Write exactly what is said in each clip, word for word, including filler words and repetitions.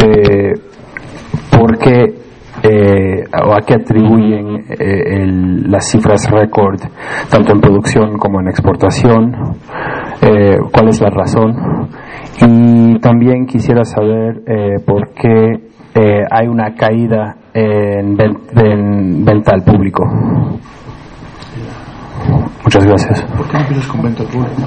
eh, por qué eh, o a qué atribuyen eh, el, las cifras récord, tanto en producción como en exportación, eh, cuál es la razón, y también quisiera saber eh, por qué eh, hay una caída en, ven, en venta al público. Muchas gracias. ¿Por qué no empiezas con venta al público?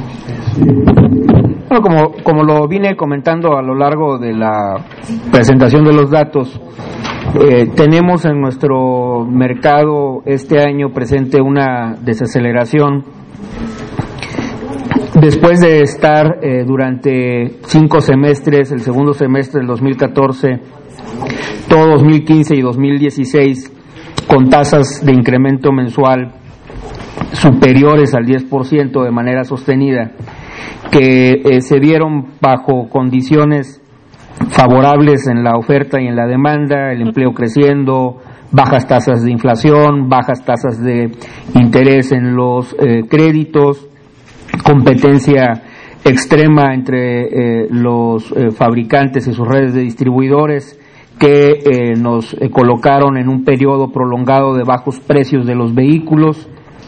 Bueno, como, como lo vine comentando a lo largo de la presentación de los datos, eh, tenemos en nuestro mercado este año presente una desaceleración después de estar eh, durante cinco semestres, el segundo semestre del dos mil catorce, todo dos mil quince y dos mil dieciséis, con tasas de incremento mensual superiores al diez por ciento de manera sostenida, que eh, se dieron bajo condiciones favorables en la oferta y en la demanda, el empleo creciendo, bajas tasas de inflación, bajas tasas de interés en los eh, créditos, competencia extrema entre eh, los eh, fabricantes y sus redes de distribuidores que eh, nos eh, colocaron en un periodo prolongado de bajos precios de los vehículos.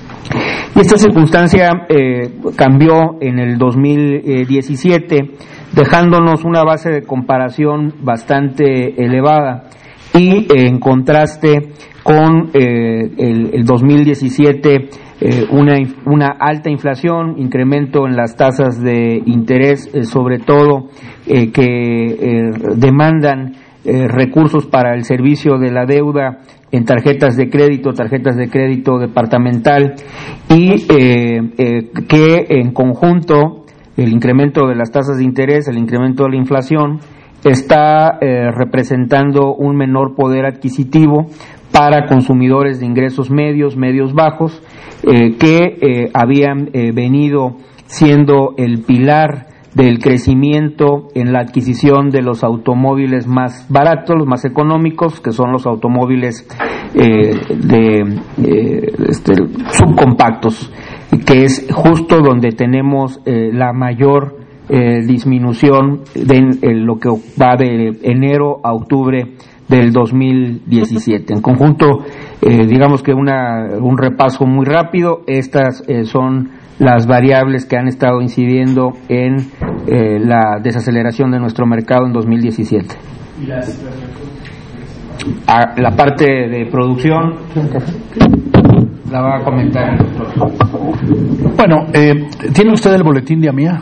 Y esta circunstancia eh, cambió en el dos mil diecisiete, dejándonos una base de comparación bastante elevada y eh, en contraste con eh, el, el dos mil diecisiete eh, una, una alta inflación, incremento en las tasas de interés, eh, sobre todo eh, que eh, demandan eh, recursos para el servicio de la deuda en tarjetas de crédito, tarjetas de crédito departamental, y eh, eh, que en conjunto el incremento de las tasas de interés, el incremento de la inflación, está eh, representando un menor poder adquisitivo para consumidores de ingresos medios, medios bajos, eh, que eh, habían eh, venido siendo el pilar del crecimiento en la adquisición de los automóviles más baratos, los más económicos, que son los automóviles eh, de eh, este, subcompactos, que es justo donde tenemos eh, la mayor eh, disminución de en lo que va de enero a octubre del dos mil diecisiete. En conjunto, eh, digamos que una, un repaso muy rápido, estas eh, son las variables que han estado incidiendo en eh, la desaceleración de nuestro mercado en dos mil diecisiete. ¿Y la, a, la parte de producción la va a comentar el doctor? Bueno, eh, ¿tiene usted el boletín de AMIA?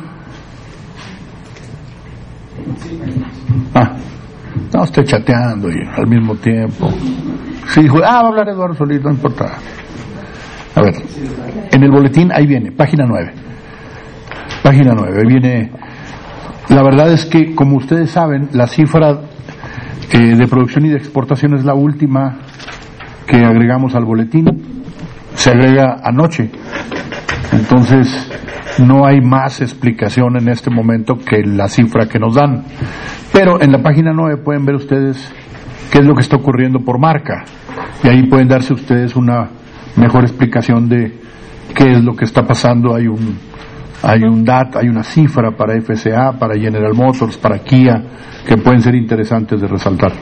Ah, no, estoy chateando y al mismo tiempo. Sí, dijo, ah, va a hablar Eduardo Solís, no importa. A ver, en el boletín, ahí viene, página nueve. Página nueve, ahí viene. La verdad es que, como ustedes saben, la cifra eh, de producción y de exportación es la última que agregamos al boletín. Se agrega anoche. Entonces, no hay más explicación en este momento que la cifra que nos dan. Pero en la página nueve pueden ver ustedes qué es lo que está ocurriendo por marca. Y ahí pueden darse ustedes una mejor explicación de qué es lo que está pasando. Hay un hay un D A T, hay una cifra para F C A, para General Motors, para Kia, que pueden ser interesantes de resaltar.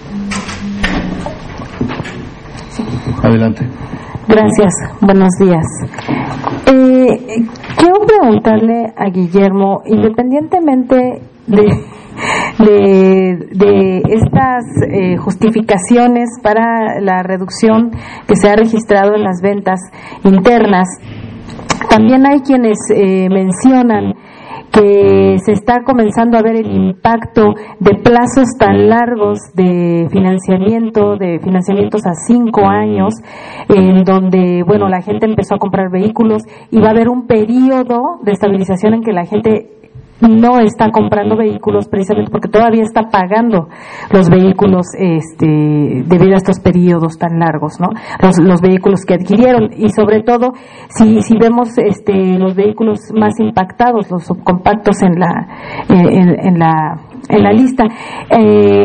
Adelante. Gracias, buenos días. Eh, quiero preguntarle a Guillermo, independientemente de de, de estas eh, justificaciones para la reducción que se ha registrado en las ventas internas, también hay quienes eh, mencionan que se está comenzando a ver el impacto de plazos tan largos de financiamiento, de financiamientos a cinco años, en donde, bueno, la gente empezó a comprar vehículos y va a haber un periodo de estabilización en que la gente no está comprando vehículos precisamente porque todavía está pagando los vehículos este, debido a estos periodos tan largos, ¿no? Los, los vehículos que adquirieron, y sobre todo si si vemos este los vehículos más impactados, los subcompactos en la eh, en, en la en la lista, eh,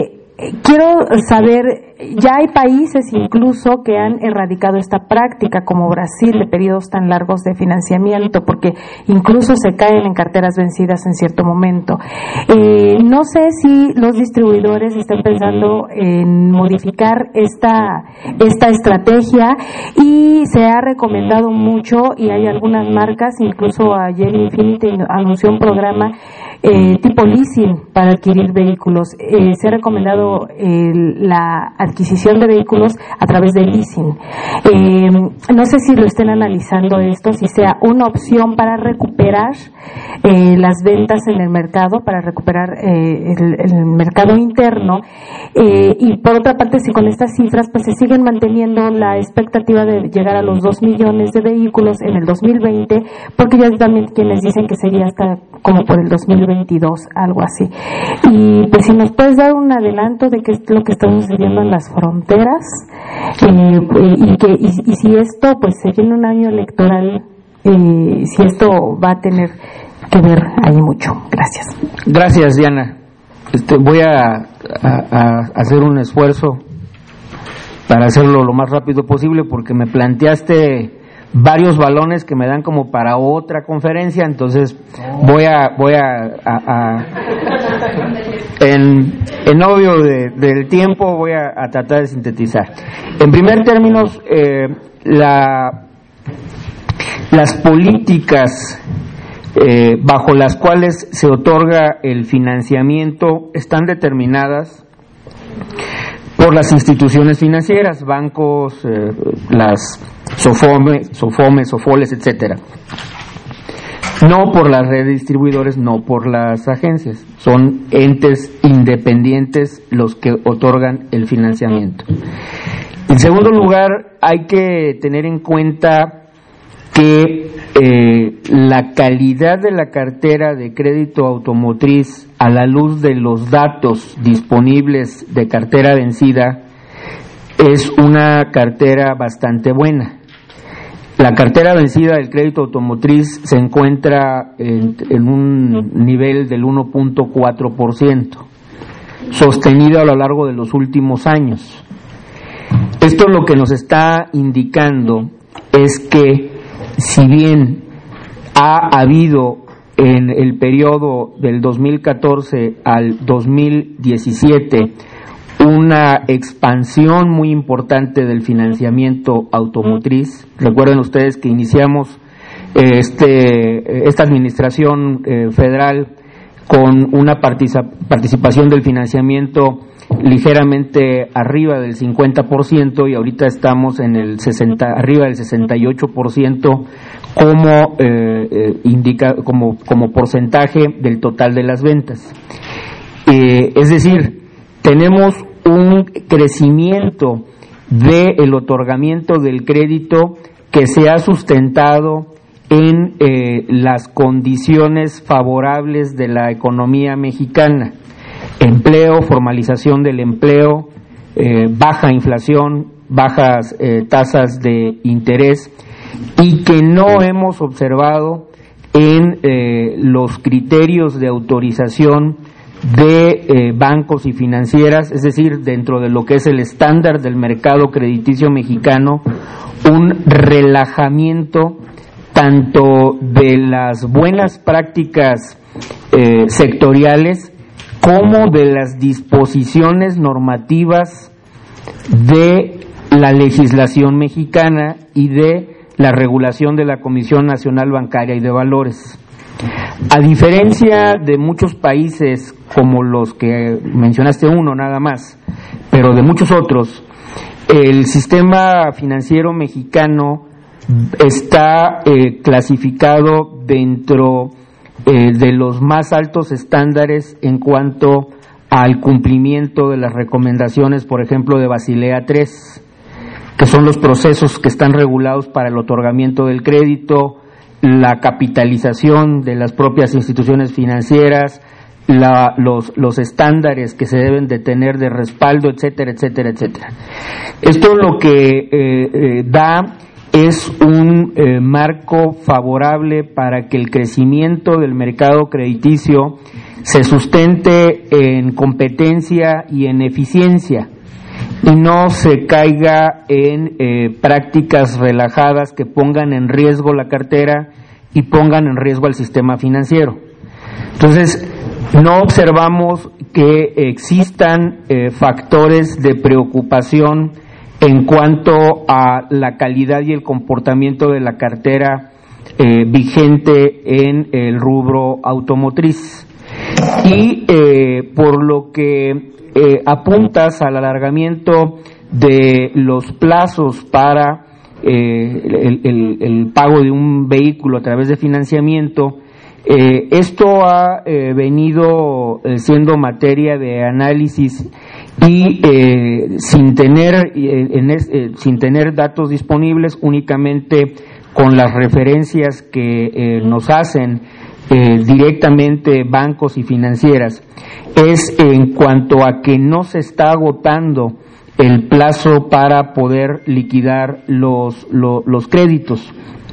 quiero saber, ya hay países incluso que han erradicado esta práctica, como Brasil, de periodos tan largos de financiamiento, porque incluso se caen en carteras vencidas en cierto momento. Eh, no sé si los distribuidores están pensando en modificar esta, esta estrategia, y se ha recomendado mucho, y hay algunas marcas, incluso ayer Infinity anunció un programa eh, tipo leasing para adquirir vehículos. Eh, se ha recomendado eh, la adquisición de vehículos a través de leasing. Eh, no sé si lo estén analizando esto, si sea una opción para recuperar eh, las ventas en el mercado, para recuperar eh, el, el mercado interno, eh, y por otra parte, si con estas cifras pues se siguen manteniendo la expectativa de llegar a los dos millones de vehículos en el dos mil veinte, porque ya también quienes dicen que sería hasta como por el dos mil veintidós, algo así. Y pues si nos puedes dar un adelanto de qué es lo que está sucediendo en las fronteras, eh, y, que, y, y si esto pues se viene un año electoral, eh, si esto va a tener que ver ahí mucho. Gracias. Gracias, Diana. Este, voy a, a, a hacer un esfuerzo para hacerlo lo más rápido posible, porque me planteaste varios balones que me dan como para otra conferencia, entonces voy a voy a, a, a en, en obvio de, del tiempo voy a, a tratar de sintetizar. En primer términos, eh, la, las políticas eh, bajo las cuales se otorga el financiamiento están determinadas por las instituciones financieras, bancos, eh, las Sofome, Sofome, Sofoles, etcétera. No por las redes de distribuidores, no por las agencias. Son entes independientes los que otorgan el financiamiento. En segundo lugar, hay que tener en cuenta que eh, la calidad de la cartera de crédito automotriz, a la luz de los datos disponibles de cartera vencida, es una cartera bastante buena. La cartera vencida del crédito automotriz se encuentra en, en un nivel del uno punto cuatro por ciento, sostenido a lo largo de los últimos años. Esto lo que nos está indicando es que, si bien ha habido en el periodo del dos mil catorce al dos mil diecisiete una expansión muy importante del financiamiento automotriz. Recuerden ustedes que iniciamos eh, este esta administración eh, federal con una participa- participación del financiamiento ligeramente arriba del cincuenta por ciento, y ahorita estamos en el sesenta, arriba del sesenta y ocho por ciento como eh, eh, indica como como porcentaje del total de las ventas. Eh, es decir, tenemos un crecimiento del otorgamiento del crédito que se ha sustentado en eh, las condiciones favorables de la economía mexicana: empleo, formalización del empleo, eh, baja inflación, bajas eh, tasas de interés, y que no hemos observado en eh, los criterios de autorización de eh, bancos y financieras, es decir, dentro de lo que es el estándar del mercado crediticio mexicano, un relajamiento tanto de las buenas prácticas eh, sectoriales como de las disposiciones normativas de la legislación mexicana y de la regulación de la Comisión Nacional Bancaria y de Valores. A diferencia de muchos países como los que mencionaste, uno nada más, pero de muchos otros, el sistema financiero mexicano está eh, clasificado dentro eh, de los más altos estándares en cuanto al cumplimiento de las recomendaciones, por ejemplo, de Basilea tres, que son los procesos que están regulados para el otorgamiento del crédito, la capitalización de las propias instituciones financieras, la, los, los estándares que se deben de tener de respaldo, etcétera, etcétera, etcétera. Esto lo que eh, eh, da es un eh, marco favorable para que el crecimiento del mercado crediticio se sustente en competencia y en eficiencia y no se caiga en eh, prácticas relajadas que pongan en riesgo la cartera y pongan en riesgo al sistema financiero. Entonces, no observamos que existan eh, factores de preocupación en cuanto a la calidad y el comportamiento de la cartera eh, vigente en el rubro automotriz. Y eh, por lo que eh, apuntas al alargamiento de los plazos para eh, el, el, el pago de un vehículo a través de financiamiento, eh, esto ha eh, venido eh, siendo materia de análisis y eh, sin tener eh, en es, eh, sin tener datos disponibles, únicamente con las referencias que eh, nos hacen eh, directamente bancos y financieras, es en cuanto a que no se está agotando el plazo para poder liquidar los los, los créditos.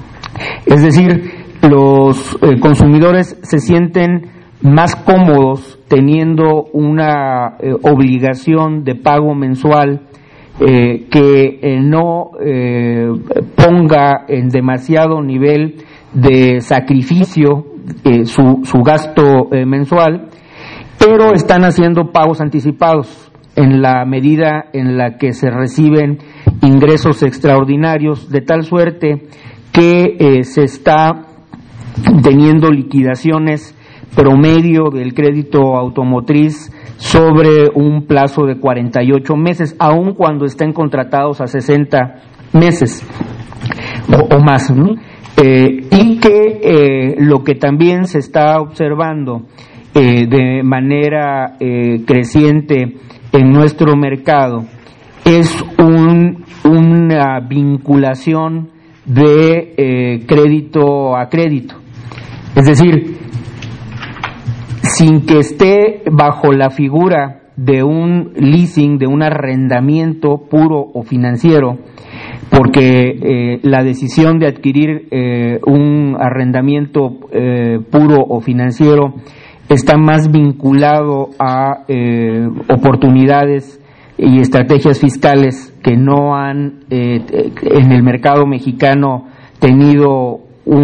Es decir, los eh, consumidores se sienten más cómodos teniendo una eh, obligación de pago mensual eh, que eh, no eh, ponga en demasiado nivel de sacrificio eh, su, su gasto eh, mensual, pero están haciendo pagos anticipados en la medida en la que se reciben ingresos extraordinarios, de tal suerte que eh, se está teniendo liquidaciones promedio del crédito automotriz sobre un plazo de cuarenta y ocho meses, aun cuando estén contratados a sesenta meses o, o más, ¿no? Eh, y que eh, lo que también se está observando eh, de manera eh, creciente en nuestro mercado es un, una vinculación de eh, crédito a crédito. Es decir, sin que esté bajo la figura de un leasing, de un arrendamiento puro o financiero, porque eh, la decisión de adquirir eh, un arrendamiento eh, puro o financiero está más vinculado a eh, oportunidades y estrategias fiscales que no han eh, en el mercado mexicano tenido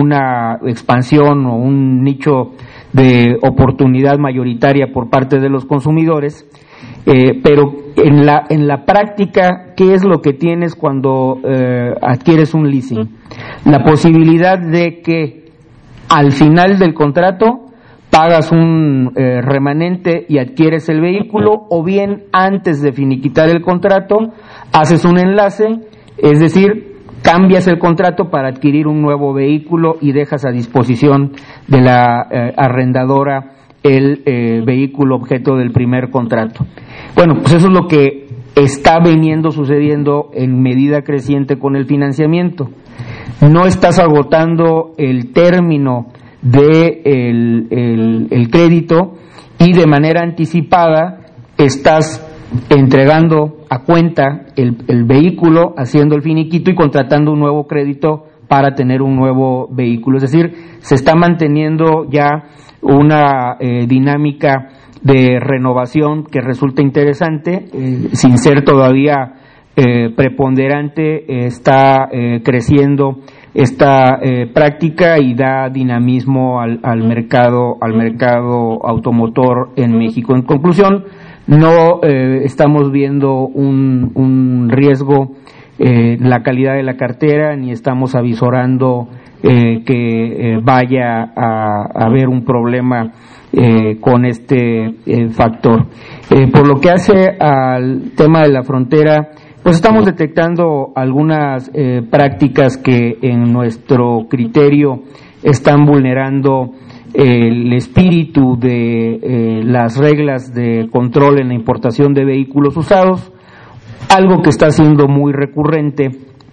una expansión o un nicho de oportunidad mayoritaria por parte de los consumidores, eh, pero en la en la práctica, ¿qué es lo que tienes cuando eh, adquieres un leasing? La posibilidad de que al final del contrato pagas un eh, remanente y adquieres el vehículo, o bien antes de finiquitar el contrato haces un enlace, es decir, cambias el contrato para adquirir un nuevo vehículo y dejas a disposición de la eh, arrendadora el eh, vehículo objeto del primer contrato. Bueno, pues eso es lo que está veniendo sucediendo en medida creciente con el financiamiento. No estás agotando el término de el, el, el crédito y de manera anticipada estás entregando a cuenta el, el vehículo, haciendo el finiquito y contratando un nuevo crédito para tener un nuevo vehículo. Es decir, se está manteniendo ya una eh, dinámica de renovación que resulta interesante, eh, sin ser todavía eh, preponderante, eh, está eh, creciendo esta eh, práctica y da dinamismo al, al mercado al mercado automotor en México. En conclusión, no eh, estamos viendo un, un riesgo eh, en la calidad de la cartera, ni estamos avisorando eh, que eh, vaya a, a haber un problema eh, con este eh, factor. Eh, por lo que hace al tema de la frontera, pues estamos detectando algunas eh, prácticas que en nuestro criterio están vulnerando el espíritu de eh, las reglas de control en la importación de vehículos usados. Algo que está siendo muy recurrente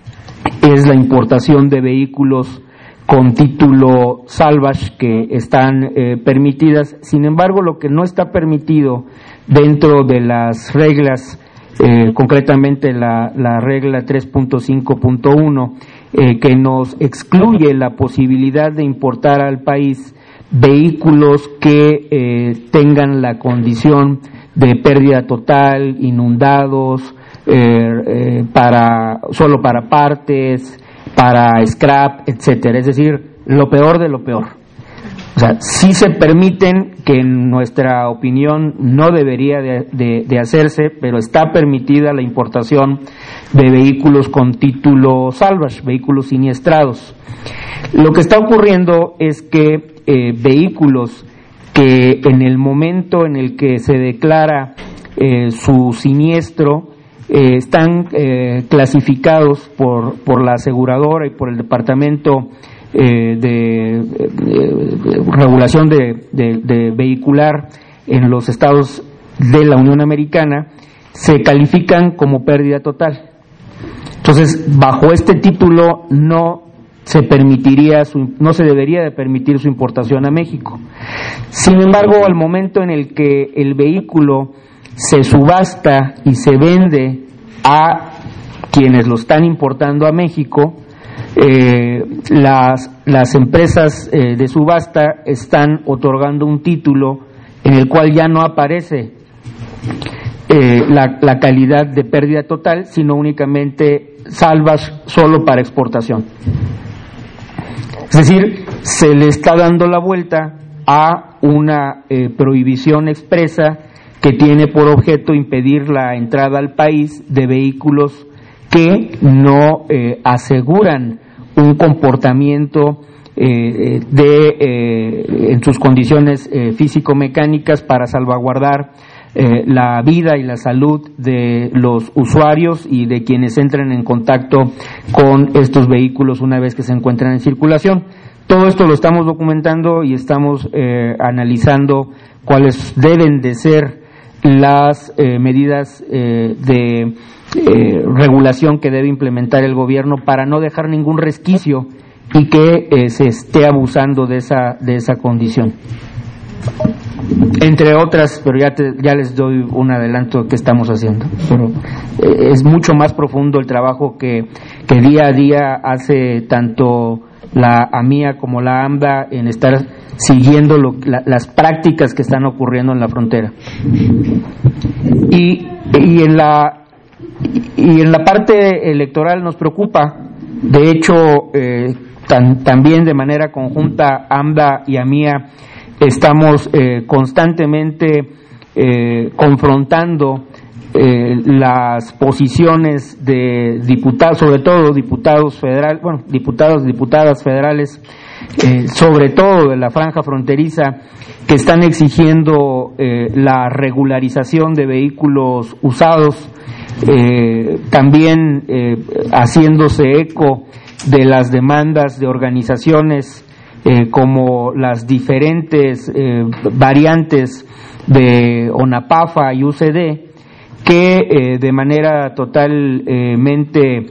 es la importación de vehículos con título salvage que están eh, permitidas. Sin embargo, lo que no está permitido dentro de las reglas, eh, concretamente la, la regla tres punto cinco punto uno, eh, que nos excluye la posibilidad de importar al país vehículos que eh, tengan la condición de pérdida total, inundados, eh, eh, para solo para partes, para scrap, etcétera. Es decir, lo peor de lo peor. O sea, sí se permiten, que en nuestra opinión no debería de, de, de hacerse, pero está permitida la importación de vehículos con título salvage, vehículos siniestrados. Lo que está ocurriendo es que eh, vehículos que en el momento en el que se declara eh, su siniestro eh, están eh, clasificados por, por la aseguradora y por el departamento eh, de, de, de regulación de, de, de vehicular en los estados de la Unión Americana, se califican como pérdida total. Entonces, bajo este título no se permitiría su, no se debería de permitir su importación a México. Sin embargo, al momento en el que el vehículo se subasta y se vende a quienes lo están importando a México, eh, las, las empresas eh, de subasta están otorgando un título en el cual ya no aparece eh, la, la calidad de pérdida total, sino únicamente salvage solo para exportación. Es decir, se le está dando la vuelta a una eh, prohibición expresa que tiene por objeto impedir la entrada al país de vehículos que no eh, aseguran un comportamiento eh, de eh, en sus condiciones eh, físico-mecánicas para salvaguardar eh, la vida y la salud de los usuarios y de quienes entren en contacto con estos vehículos una vez que se encuentran en circulación. Todo esto lo estamos documentando y estamos eh, analizando cuáles deben de ser las eh, medidas eh, de eh, regulación que debe implementar el gobierno para no dejar ningún resquicio y que eh, se esté abusando de esa de esa condición. Entre otras, pero ya te, ya les doy un adelanto que estamos haciendo. Pero eh, es mucho más profundo el trabajo que, que día a día hace tanto la AMIA como la AMDA en estar siguiendo lo, la, las prácticas que están ocurriendo en la frontera. Y, y en la y en la parte electoral nos preocupa, de hecho, eh, tan, también de manera conjunta AMDA y AMIA estamos eh, constantemente eh, confrontando eh, las posiciones de diputados, sobre todo diputados federales, bueno, diputados y diputadas federales, eh, sobre todo de la franja fronteriza, que están exigiendo eh, la regularización de vehículos usados, eh, también eh, haciéndose eco de las demandas de organizaciones Eh, como las diferentes eh, variantes de ONAPAFA y U C D, que eh, de manera totalmente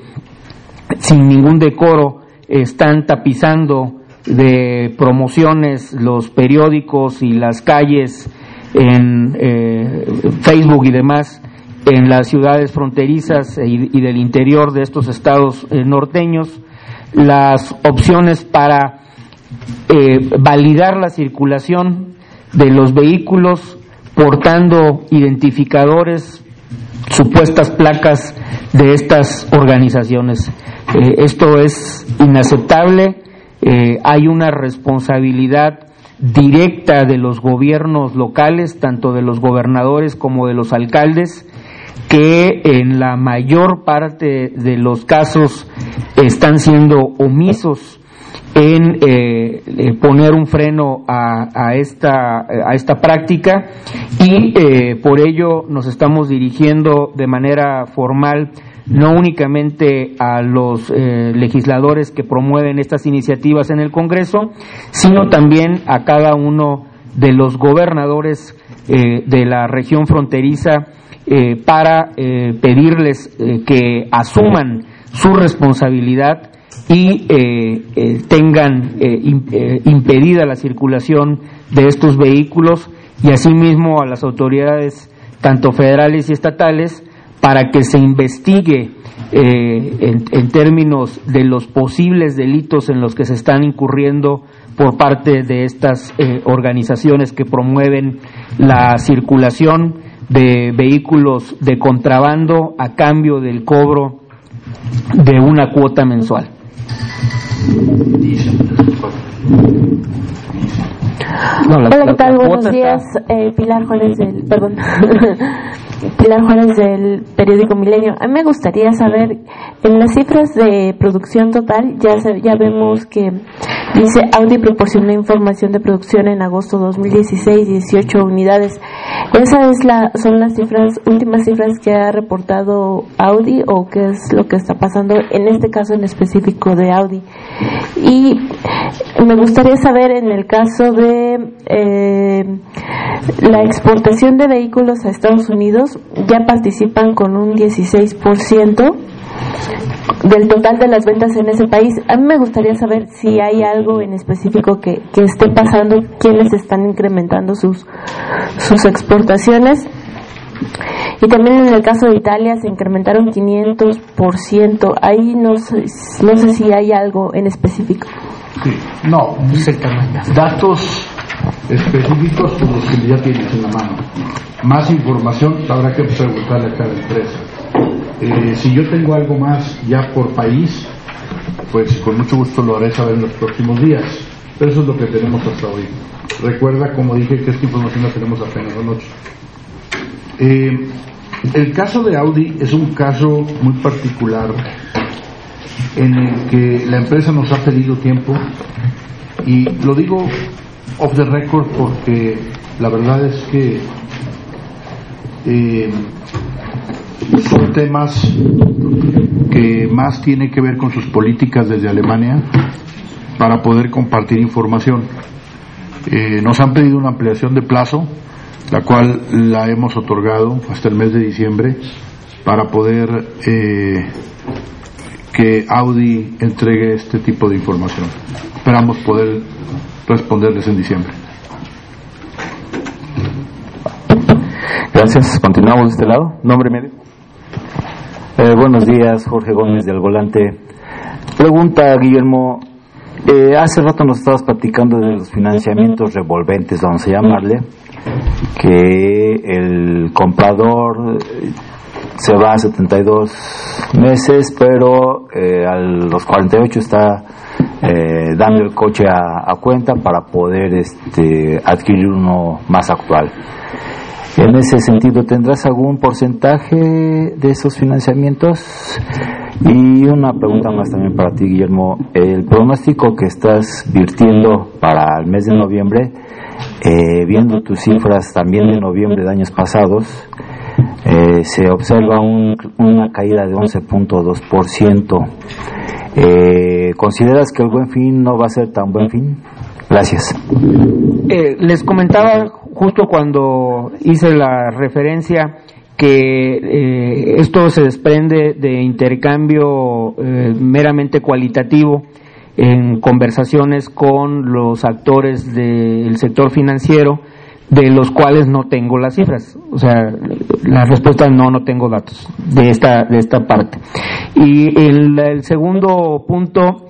sin ningún decoro están tapizando de promociones los periódicos y las calles en eh, Facebook y demás en las ciudades fronterizas y, y del interior de estos estados eh, norteños, las opciones para Eh, validar la circulación de los vehículos portando identificadores, supuestas placas de estas organizaciones. Eh, esto es inaceptable. Eh, hay una responsabilidad directa de los gobiernos locales, tanto de los gobernadores como de los alcaldes, que en la mayor parte de los casos están siendo omisos en eh, eh, poner un freno a, a esta a esta práctica y eh, por ello nos estamos dirigiendo de manera formal no únicamente a los eh, legisladores que promueven estas iniciativas en el Congreso, sino también a cada uno de los gobernadores eh, de la región fronteriza eh, para eh, pedirles eh, que asuman su responsabilidad y eh, eh, tengan eh, in, eh, impedida la circulación de estos vehículos, y asimismo a las autoridades tanto federales y estatales para que se investigue eh, en, en términos de los posibles delitos en los que se están incurriendo por parte de estas eh, organizaciones que promueven la circulación de vehículos de contrabando a cambio del cobro de una cuota mensual. No, la, Hola, ¿qué tal? Buenos días, eh, Pilar Juárez del, perdón, Pilar Juárez del periódico Milenio. A mí me gustaría saber, en las cifras de producción total, ya ya vemos que dice Audi proporcionó información de producción en agosto dos mil dieciséis, dieciocho unidades. ¿Esas es la, son las cifras, últimas cifras que ha reportado Audi, o qué es lo que está pasando en este caso en específico de Audi? Y me gustaría saber, en el caso de eh, la exportación de vehículos a Estados Unidos, ya participan con un dieciséis por ciento del total de las ventas en ese país. A mí me gustaría saber si hay algo en específico que, que esté pasando, quiénes están incrementando sus, sus exportaciones. Y también en el caso de Italia se incrementaron quinientos por ciento. Ahí no sé, no sé si hay algo en específico. Sí, no, datos específicos como los que ya tienes en la mano. Más información habrá que preguntarle a cada empresa. Eh, si yo tengo algo más ya por país, pues con mucho gusto lo haré saber en los próximos días. Pero eso es lo que tenemos hasta hoy. Recuerda, como dije, que esta información la tenemos apenas anoche. Eh, el caso de Audi es un caso muy particular en el que la empresa nos ha pedido tiempo, y lo digo off the record porque la verdad es que eh, son temas que más tienen que ver con sus políticas desde Alemania para poder compartir información. Eh, nos han pedido una ampliación de plazo, la cual la hemos otorgado hasta el mes de diciembre para poder eh, que Audi entregue este tipo de información. Esperamos poder responderles en diciembre. Gracias. Continuamos de este lado. Nombre medio. Eh, buenos días, Jorge Gómez del Volante. Pregunta, Guillermo. Eh, hace rato nos estabas platicando de los financiamientos revolventes, vamos a llamarle, que el comprador se va a setenta y dos meses, pero eh, a los cuarenta y ocho está eh, dando el coche a, a cuenta para poder este, adquirir uno más actual. En ese sentido, ¿tendrás algún porcentaje de esos financiamientos? Y una pregunta más también para ti, Guillermo. El pronóstico que estás virtiendo para el mes de noviembre, eh, viendo tus cifras también de noviembre de años pasados, eh, se observa un, una caída de once punto dos por ciento. Eh, ¿Consideras que el Buen Fin no va a ser tan buen fin? Gracias. Eh, les comentaba justo cuando hice la referencia que eh, esto se desprende de intercambio eh, meramente cualitativo en conversaciones con los actores del sector financiero, de los cuales no tengo las cifras. O sea, la respuesta es no, no tengo datos de esta de esta parte. Y el, el segundo punto,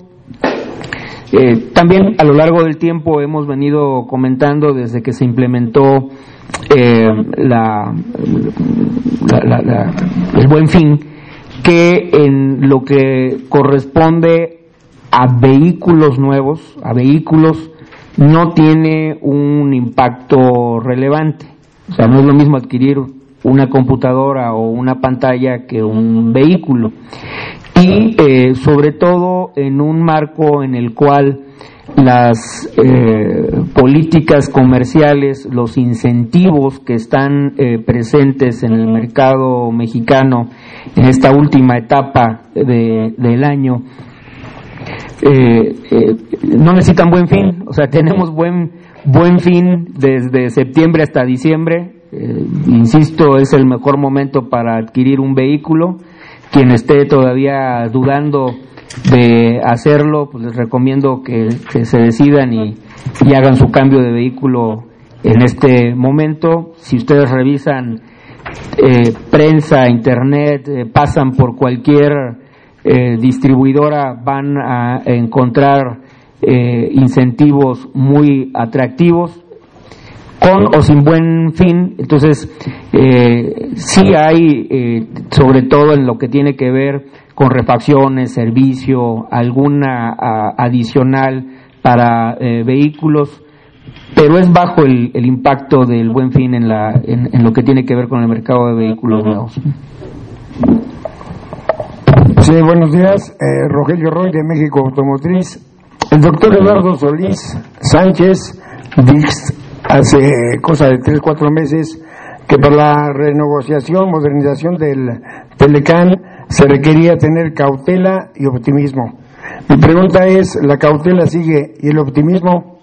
Eh, también a lo largo del tiempo hemos venido comentando desde que se implementó eh, la, la, la, la, el Buen Fin, que en lo que corresponde a vehículos nuevos, a vehículos, no tiene un impacto relevante. O sea, no es lo mismo adquirir una computadora o una pantalla que un vehículo. Y eh, sobre todo en un marco en el cual las eh, políticas comerciales, los incentivos que están eh, presentes en el mercado mexicano en esta última etapa de, del año, eh, eh, no necesitan Buen Fin. O sea, tenemos buen buen fin desde septiembre hasta diciembre. Eh, insisto, es el mejor momento para adquirir un vehículo. Quien esté todavía dudando de hacerlo, pues les recomiendo que, que se decidan y, y hagan su cambio de vehículo en este momento. Si ustedes revisan eh, prensa, internet, eh, pasan por cualquier eh, distribuidora, van a encontrar eh, incentivos muy atractivos, con o sin buen fin. Entonces, eh, sí hay, eh, sobre todo en lo que tiene que ver con refacciones, servicio, alguna a, adicional para eh, vehículos, pero es bajo el, el impacto del buen fin en, la, en, en lo que tiene que ver con el mercado de vehículos nuevos. Sí, buenos días. Eh, Rogelio Roy, de México Automotriz. El doctor Eduardo Solís Sánchez dice hace cosa de tres, cuatro meses que para la renegociación, modernización del Telecán se requería tener cautela y optimismo. Mi pregunta es, ¿la cautela sigue y el optimismo?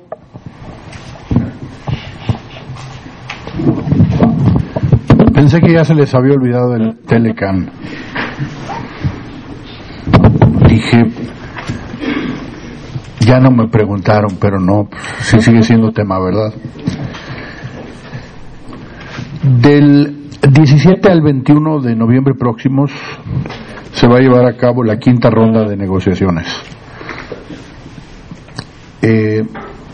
Pensé que ya se les había olvidado el Telecán. Dije, ya no me preguntaron, pero no, sí sigue siendo tema, ¿verdad? Del diecisiete al veintiuno de noviembre próximos se va a llevar a cabo la quinta ronda de negociaciones. Eh,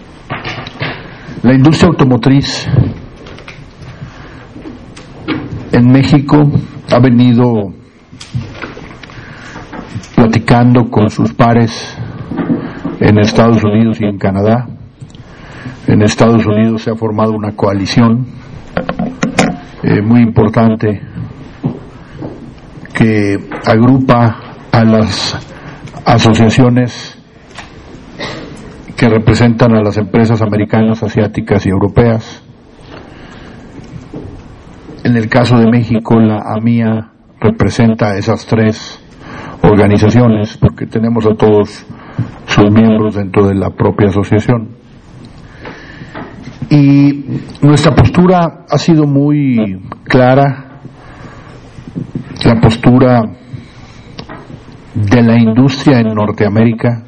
la industria automotriz en México ha venido platicando con sus pares en Estados Unidos y en Canadá. En Estados Unidos se ha formado una coalición eh, muy importante que agrupa a las asociaciones que representan a las empresas americanas, asiáticas y europeas. En el caso de México, la AMIA representa a esas tres organizaciones porque tenemos a todos sus miembros dentro de la propia asociación. Y nuestra postura ha sido muy clara. La postura de la industria en Norteamérica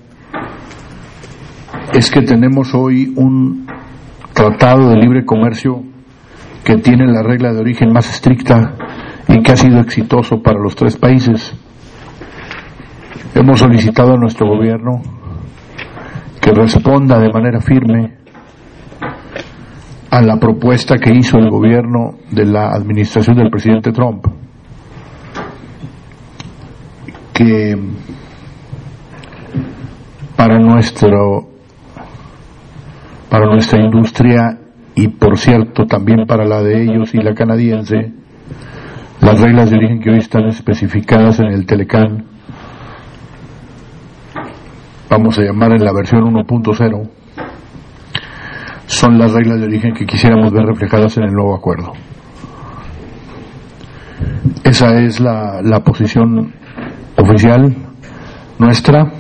es que tenemos hoy un tratado de libre comercio que tiene la regla de origen más estricta y que ha sido exitoso para los tres países. Hemos solicitado a nuestro gobierno que responda de manera firme a la propuesta que hizo el gobierno de la administración del presidente Trump, que para nuestro para nuestra industria y por cierto también para la de ellos y la canadiense, las reglas de origen que hoy están especificadas en el Telecán, vamos a llamar en la versión uno punto cero, son las reglas de origen que quisiéramos ver reflejadas en el nuevo acuerdo. Esa es la, la posición oficial nuestra.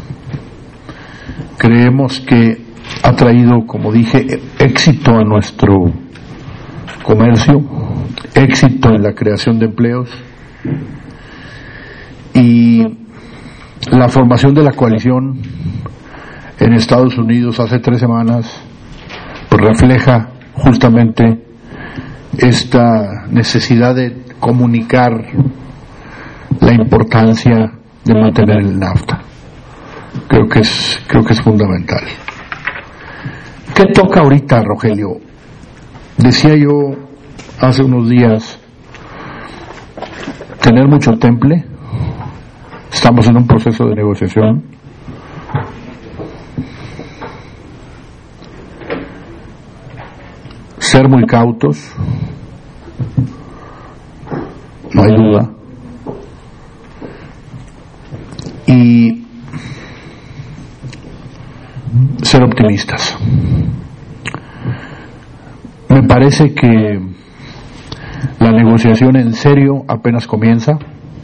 Creemos que ha traído, como dije, éxito a nuestro comercio, éxito en la creación de empleos, y la formación de la coalición en Estados Unidos hace tres semanas pues refleja justamente esta necesidad de comunicar la importancia de mantener el NAFTA. Creo que es creo que es fundamental. ¿Qué toca ahorita, Rogelio? Decía yo hace unos días, tener mucho temple. Estamos en un proceso de negociación. Ser muy cautos, no hay duda. Y ser optimistas. Me parece que la negociación en serio apenas comienza.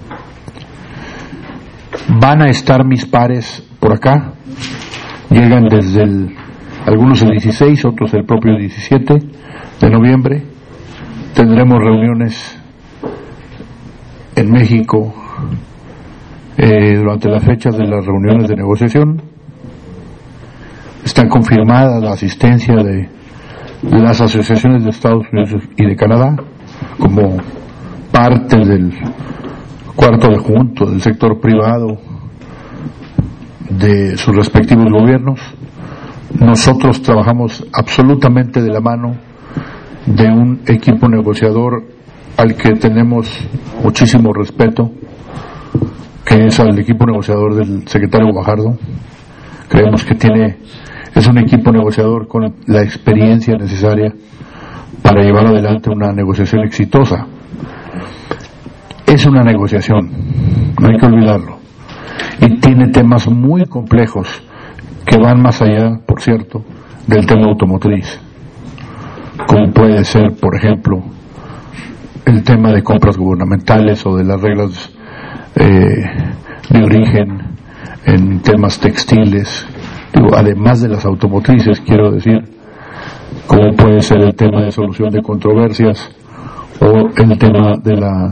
Van a estar mis pares por acá. Llegan desde el, algunos el dieciséis, otros el propio diecisiete de noviembre. Tendremos reuniones en México eh, durante las fechas de las reuniones de negociación. Está confirmada la asistencia de las asociaciones de Estados Unidos y de Canadá como parte del cuarto de junto del sector privado de sus respectivos gobiernos. Nosotros trabajamos absolutamente de la mano de un equipo negociador al que tenemos muchísimo respeto, que es al equipo negociador del secretario Guajardo. Creemos que tiene es un equipo negociador con la experiencia necesaria para llevar adelante una negociación exitosa. Es una negociación, no hay que olvidarlo, y tiene temas muy complejos que van más allá, por cierto, del tema automotriz, como puede ser, por ejemplo, el tema de compras gubernamentales o de las reglas eh, de origen en temas textiles, digo, además de las automotrices, quiero decir, como puede ser el tema de solución de controversias o el tema de la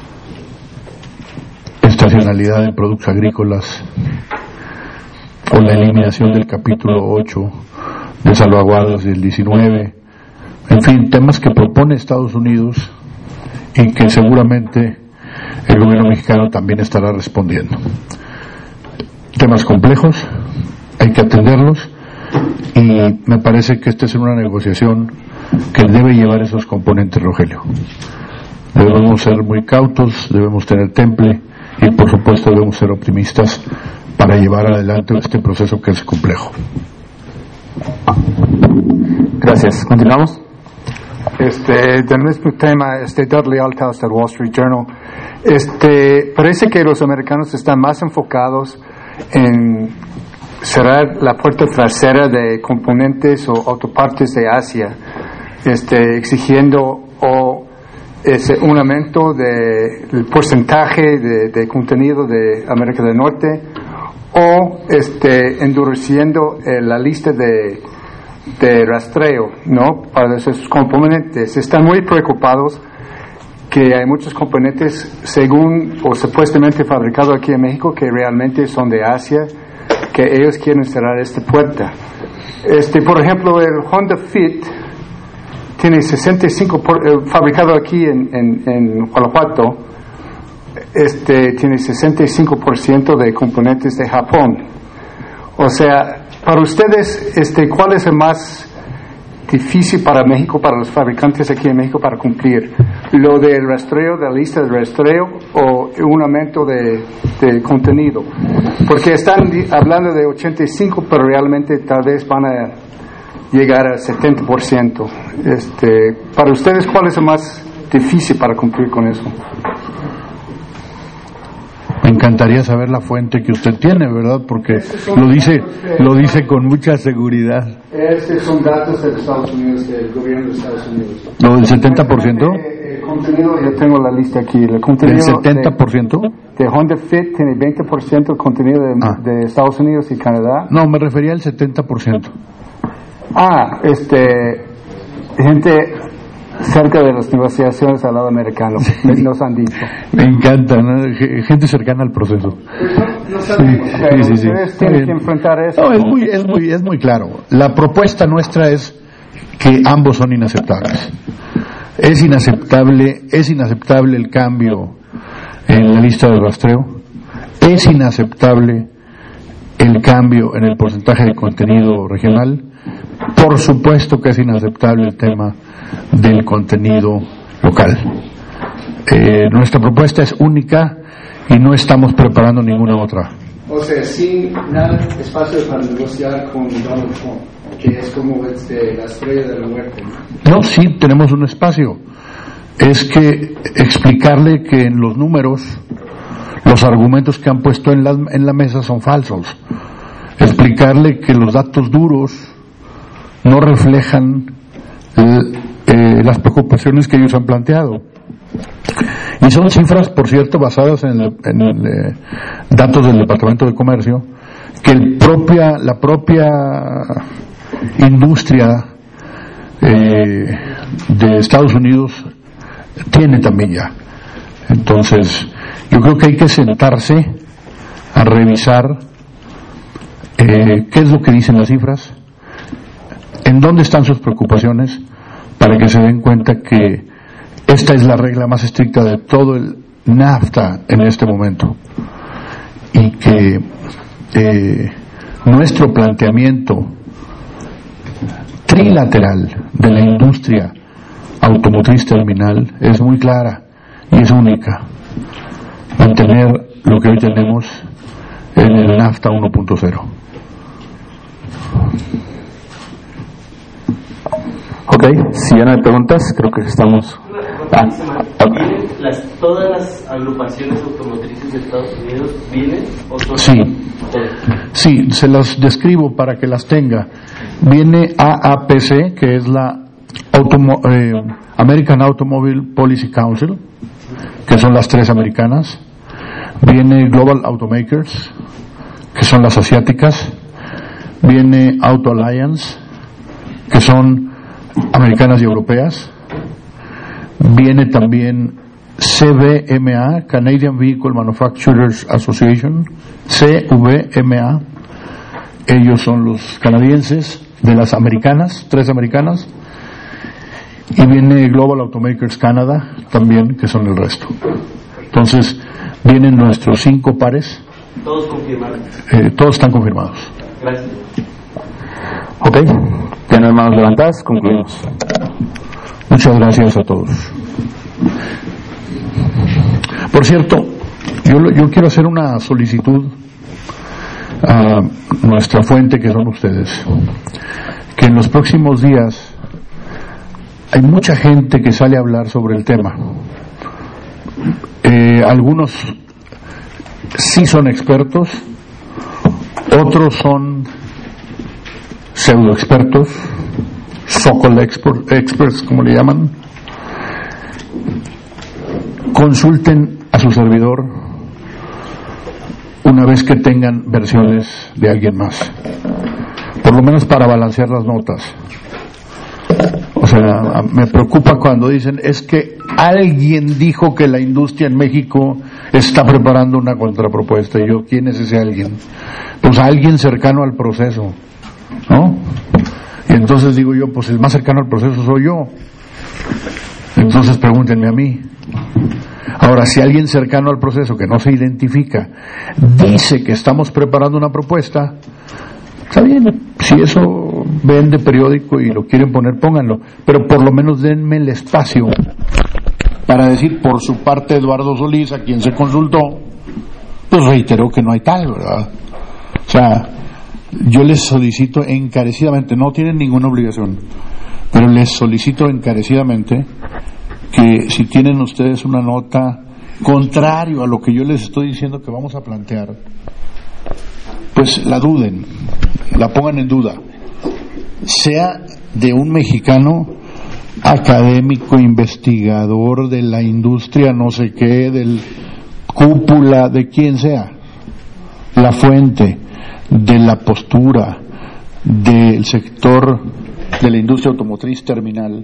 estacionalidad en productos agrícolas o la eliminación del capítulo ocho de salvaguardas del diecinueve, en fin, temas que propone Estados Unidos y que seguramente el gobierno mexicano también estará respondiendo. Temas complejos, hay que atenderlos, y me parece que esta es una negociación que debe llevar esos componentes, Rogelio. Debemos ser muy cautos, debemos tener temple y por supuesto debemos ser optimistas para llevar adelante este proceso que es complejo. Gracias. ¿Continuamos? Este, del mismo tema, este, Dudley Althouse del Wall Street Journal. Este, parece que los americanos están más enfocados en cerrar la puerta trasera de componentes o autopartes de Asia, este, exigiendo o ese, un aumento del porcentaje de, de contenido de América del Norte, o este, endureciendo eh, la lista de, de rastreo, ¿no?, para esos componentes. Están muy preocupados que hay muchos componentes, según o supuestamente fabricados aquí en México, que realmente son de Asia, que ellos quieren cerrar esta puerta. Este, por ejemplo, el Honda Fit tiene sesenta y cinco por, eh, fabricado aquí en, en, en Guanajuato, este, tiene sesenta y cinco por ciento de componentes de Japón. O sea, para ustedes, este, ¿cuál es el más difícil para México, para los fabricantes aquí en México, para cumplir? ¿Lo del rastreo, de la lista de rastreo, o un aumento de, de contenido? Porque están hablando de ochenta y cinco, pero realmente tal vez van a llegar al setenta por ciento. Este, para ustedes, ¿cuál es el más difícil para cumplir con eso? Me encantaría saber la fuente que usted tiene, ¿verdad? Porque lo dice, lo dice con mucha seguridad. Esos son datos de Estados Unidos, del gobierno de Estados Unidos. ¿Lo del setenta por ciento? El contenido, yo tengo la lista aquí. El contenido ¿del setenta por ciento? De, de Honda Fit tiene veinte por ciento de contenido de, ah. de Estados Unidos y Canadá. No, me refería al setenta por ciento. Ah, este, gente cerca de las negociaciones al lado americano, sí. Nos han dicho. Me encanta, ¿no? Gente cercana al proceso. No, no sabemos, sí, pero sí, sí, ustedes sí. tienen que enfrentar eso. No, es muy, es muy, es muy claro. La propuesta nuestra es que ambos son inaceptables. Es inaceptable, es inaceptable el cambio en la lista de rastreo. Es inaceptable el cambio en el porcentaje de contenido regional. Por supuesto que es inaceptable el tema del contenido local. Eh, nuestra propuesta es única y no estamos preparando ninguna otra. O sea, sin nada espacio para negociar con Donald Trump, que es como este, la estrella de la muerte. No, sí tenemos un espacio. Es que explicarle que en los números los argumentos que han puesto en la, en la mesa son falsos. Explicarle que los datos duros no reflejan el, eh, las preocupaciones que ellos han planteado. Y son cifras, por cierto, basadas en, el, en el, eh, datos del Departamento de Comercio, que el propia, la propia industria eh, de Estados Unidos tiene también ya. Entonces, yo creo que hay que sentarse a revisar eh, qué es lo que dicen las cifras, en dónde están sus preocupaciones, para que se den cuenta que esta es la regla más estricta de todo el NAFTA en este momento, y que eh, nuestro planteamiento trilateral de la industria automotriz terminal es muy clara y es única: mantener lo que hoy tenemos en el NAFTA uno punto cero. Ok, si ya no hay preguntas, creo que estamos... Ah, ¿Vienen las, todas las agrupaciones automotrices de Estados Unidos? ¿Vienen? ¿O son Sí, todas? sí, se las describo para que las tenga. Viene A A P C, que es la Automo- eh, American Automobile Policy Council, que son las tres americanas. Viene Global Automakers, que son las asiáticas. Viene Auto Alliance, que son americanas y europeas. Viene también C V M A, Canadian Vehicle Manufacturers Association, C V M A. Ellos son los canadienses, de las americanas, tres americanas. Y viene Global Automakers Canada también, que son el resto. Entonces, vienen nuestros cinco pares. Todos confirmados. Eh, todos están confirmados. Gracias. ok, ya no hay manos levantadas, concluimos. Muchas gracias a todos. Por cierto, yo, yo quiero hacer una solicitud a nuestra fuente, que son ustedes, que en los próximos días hay mucha gente que sale a hablar sobre el tema. Eh, algunos sí son expertos, otros son pseudo expertos, so-called expert, experts, como le llaman. Consulten a su servidor una vez que tengan versiones de alguien más, por lo menos para balancear las notas. O sea, me preocupa cuando dicen, es que alguien dijo que la industria en México está preparando una contrapropuesta. Y yo, ¿quién es ese alguien? Pues alguien cercano al proceso, ¿no? Y entonces digo yo, pues el más cercano al proceso soy yo. Entonces pregúntenme a mí. Ahora, si alguien cercano al proceso, que no se identifica, dice que estamos preparando una propuesta, está bien. Si eso vende periódico y lo quieren poner, pónganlo. Pero por lo menos denme el espacio para decir, por su parte, Eduardo Solís, a quien se consultó, pues reiteró que no hay tal, ¿verdad? O sea, yo les solicito encarecidamente, no tienen ninguna obligación, pero les solicito encarecidamente que si tienen ustedes una nota contrario a lo que yo les estoy diciendo que vamos a plantear, pues la duden, la pongan en duda, sea de un mexicano académico, investigador de la industria, no sé qué, del cúpula, de quien sea, la fuente de la postura del sector de la industria automotriz terminal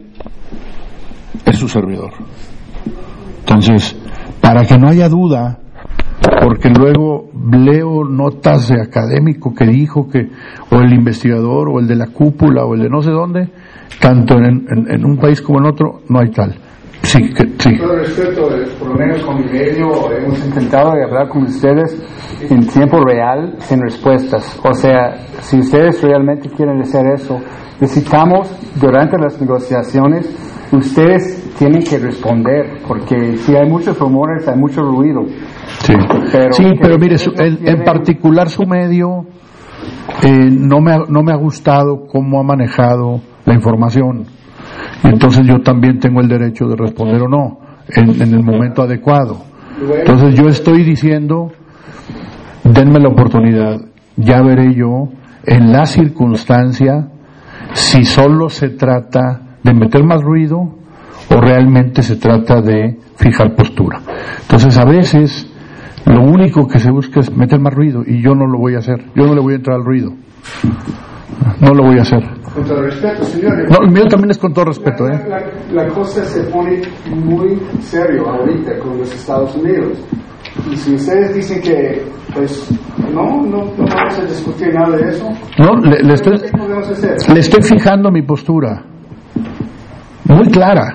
es su servidor. Entonces, para que no haya duda, porque luego leo notas de académico que dijo que, o el investigador, o el de la cúpula, o el de no sé dónde, tanto en, en, en un país como en otro, no hay tal. Sí, que, sí. Todo respeto, por lo menos con mi medio, hemos intentado hablar con ustedes en tiempo real, sin respuestas. O sea, si ustedes realmente quieren hacer eso, necesitamos, durante las negociaciones, ustedes tienen que responder, porque si hay muchos rumores, hay mucho ruido. Sí, pero, sí, pero mire, su, en, en particular su medio eh, no, me ha, no me ha gustado cómo ha manejado la información. Entonces yo también tengo el derecho de responder o no, en, en el momento adecuado. Entonces yo estoy diciendo, denme la oportunidad, ya veré yo en la circunstancia si solo se trata de meter más ruido o realmente se trata de fijar postura. Entonces a veces lo único que se busca es meter más ruido y yo no lo voy a hacer, yo no le voy a entrar al ruido, no lo voy a hacer. Con todo respeto, señores. No, el mío también es con todo respeto, la, ¿eh? La, la cosa se pone muy serio ahorita con los Estados Unidos. Y si ustedes dicen que, pues, no, no, no vamos a discutir nada de eso. No, le, le estoy, ¿qué podemos hacer? le estoy fijando mi postura, muy clara.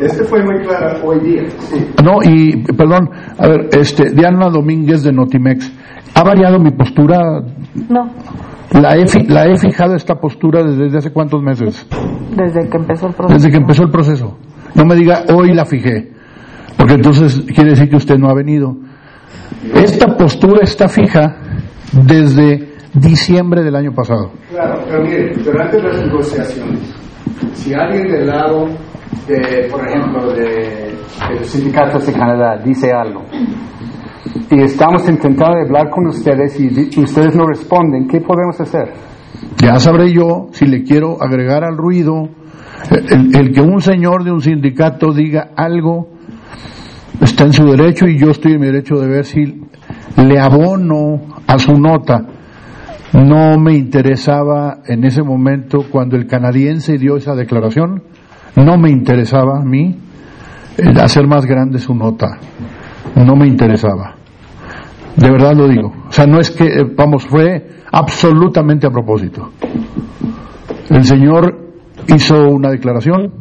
Este fue muy claro hoy día. Sí. No, y perdón, a ver, este, Diana Domínguez de Notimex, ¿ha variado mi postura? No. La he, la he fijado esta postura desde, desde hace cuántos meses. Desde que empezó el proceso. Desde que empezó el proceso. No me diga, hoy la fijé, porque entonces quiere decir que usted no ha venido. Esta postura está fija desde diciembre del año pasado. Claro, pero mire, durante las negociaciones, si alguien del lado, de, por ejemplo, de, de los sindicatos de Canadá dice algo, y estamos intentando hablar con ustedes y, y ustedes no responden, ¿qué podemos hacer? Ya sabré yo si le quiero agregar al ruido. El, el que un señor de un sindicato diga algo está en su derecho y yo estoy en mi derecho de ver si le abono a su nota. No me interesaba en ese momento cuando el canadiense dio esa declaración, no me interesaba a mí hacer más grande su nota, no me interesaba, de verdad lo digo. O sea, no es que, vamos, fue absolutamente a propósito. El señor hizo una declaración,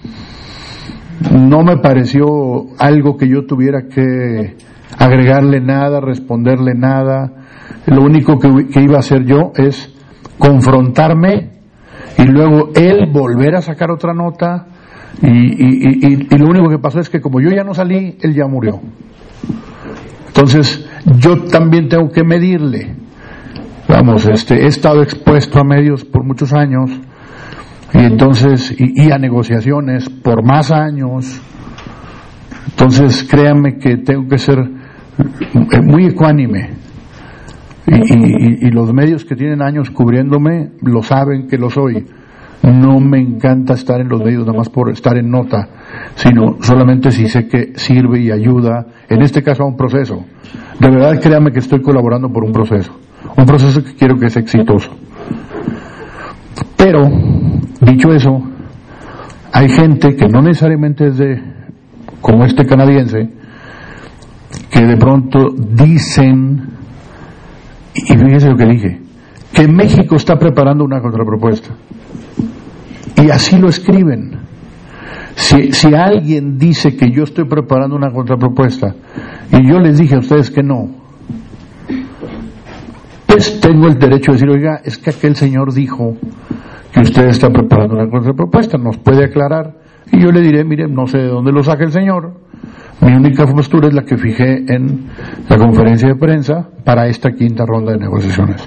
no me pareció algo que yo tuviera que agregarle nada, responderle nada. Lo único que, que iba a hacer yo es confrontarme y luego él volver a sacar otra nota y, y, y, y lo único que pasó es que como yo ya no salí, él ya murió. Entonces yo también tengo que medirle. Vamos, este, he estado expuesto a medios por muchos años y entonces y, y a negociaciones por más años. Entonces créanme que tengo que ser muy ecuánime y, y, y los medios que tienen años cubriéndome lo saben que lo soy. No me encanta estar en los medios nada más por estar en nota, sino solamente si sé que sirve y ayuda, en este caso a un proceso. De verdad créanme que estoy colaborando por un proceso, un proceso que quiero que sea exitoso. Pero dicho eso, hay gente que no necesariamente es de, como este canadiense, que de pronto dicen, y fíjese lo que dije, que México está preparando una contrapropuesta. Y así lo escriben. Si, si alguien dice que yo estoy preparando una contrapropuesta, y yo les dije a ustedes que no, pues tengo el derecho de decir, oiga, es que aquel señor dijo que usted está preparando una contrapropuesta, nos puede aclarar, y yo le diré, mire, no sé de dónde lo saca el señor, mi única postura es la que fijé en la conferencia de prensa para esta quinta ronda de negociaciones.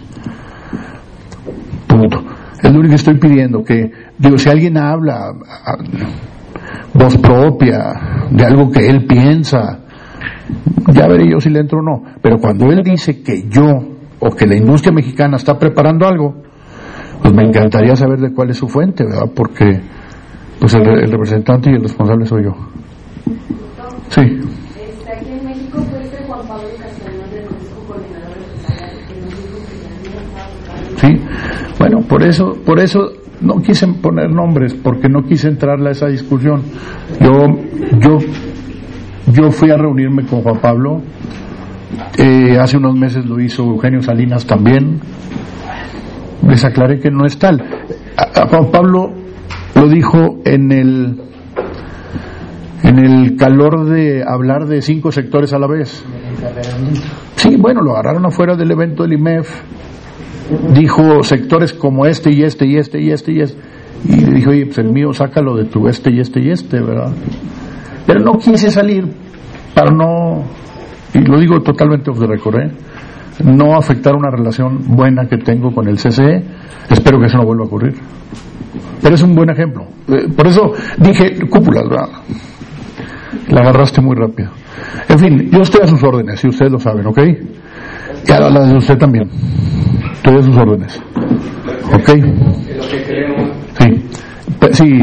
Punto. Es lo único que estoy pidiendo, que, digo, si alguien habla a, a voz propia de algo que él piensa, ya veré yo si le entro o no, pero cuando él dice que yo o que la industria mexicana está preparando algo, pues me encantaría saber de cuál es su fuente, ¿verdad? Porque pues el, el representante y el responsable soy yo. Sí. Está aquí en México, fue este Juan Pablo Castañón, del Consejo Coordinador Empresarial, que nos dijo que ya no estaba. Sí, bueno, por eso, por eso no quise poner nombres, porque no quise entrarle a esa discusión. Yo, yo, yo fui a reunirme con Juan Pablo, eh, hace unos meses lo hizo Eugenio Salinas también, les aclaré que no es tal. A, a Juan Pablo lo dijo en el en el calor de hablar de cinco sectores a la vez. Sí, bueno, lo agarraron afuera del evento del I M E F, dijo sectores como este y este y este y este y este, y le dijo, oye, pues el mío sácalo de tu este y este y este, ¿verdad? Pero no quise salir para no, y lo digo totalmente off the record, ¿eh? no afectar una relación buena que tengo con el C C E. Espero que eso no vuelva a ocurrir, pero es un buen ejemplo. Por eso dije cúpulas, ¿verdad? La agarraste muy rápido. En fin, yo estoy a sus órdenes, si ustedes lo saben, ¿ok? Y a la de usted también. Estoy a sus órdenes, ¿ok? Sí. Sí.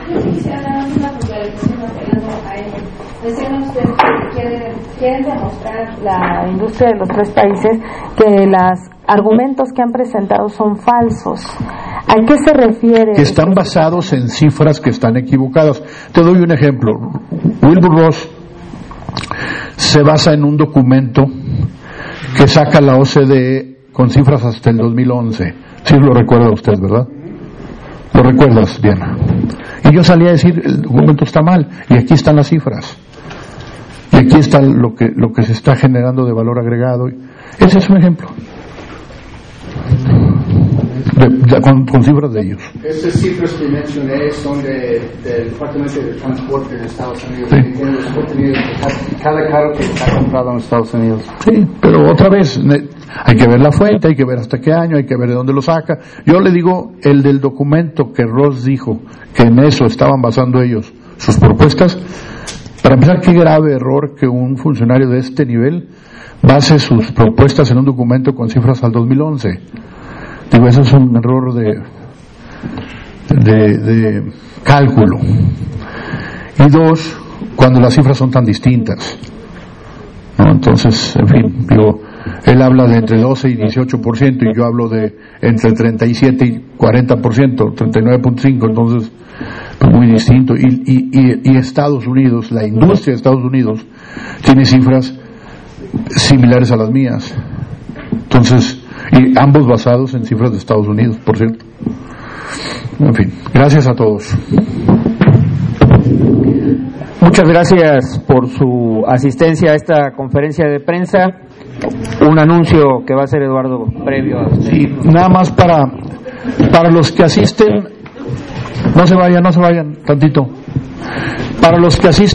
Decían ustedes que quieren, quieren demostrar la industria de los tres países que los argumentos que han presentado son falsos. ¿A qué se refiere? Que están basados en cifras que están equivocadas. Te doy un ejemplo. Wilbur Ross se basa en un documento que saca la O C D E con cifras hasta el dos mil once. Sí lo recuerda usted, ¿verdad? Lo recuerdas, Diana. Y Y yo salí a decir, el documento está mal, y aquí están las cifras. Y aquí está lo que, lo que se está generando de valor agregado. Ese es un ejemplo. De, de, con, con cifras de ellos. Esas cifras que mencioné son de, del Departamento de Transporte de Estados Unidos. Sí. Que tiene los contenidos de cada carro que está comprado en Estados Unidos. Sí, pero otra vez, hay que ver la fuente, hay que ver hasta qué año, hay que ver de dónde lo saca. Yo le digo, el del documento que Ross dijo, que en eso estaban basando ellos sus propuestas, para empezar, qué grave error que un funcionario de este nivel base sus propuestas en un documento con cifras al dos mil once. Digo, eso es un error de, de, de cálculo. Y dos, cuando las cifras son tan distintas, ¿no? Entonces, en fin, digo, él habla de entre doce y dieciocho por ciento y yo hablo de entre treinta y siete y cuarenta por ciento, treinta y nueve punto cinco por ciento, entonces, pues muy distinto. Y, y, y, y Estados Unidos, la industria de Estados Unidos, tiene cifras similares a las mías. Entonces, y ambos basados en cifras de Estados Unidos, por cierto. En fin, gracias a todos. Muchas gracias por su asistencia a esta conferencia de prensa. Un anuncio que va a hacer Eduardo previo a usted. Sí, nada más para, para los que asisten, no se vayan, no se vayan, tantito. Para los que asisten